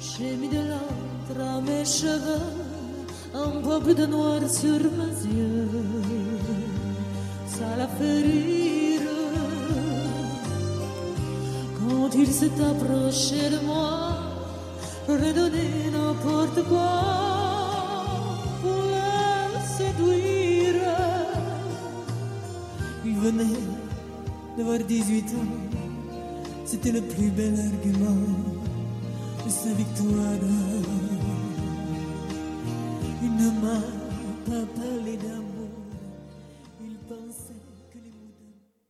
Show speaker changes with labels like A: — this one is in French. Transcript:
A: J'ai mis de l'encre à mes cheveux, un peu plus de noir sur mes yeux. Ça l'a fait rire quand il s'est approché de moi pour lui donner n'importe quoi pour le séduire. Il venait d'avoir 18 ans, c'était le plus bel argument de sa victoire. Il ne m'a pas parlé d'amour.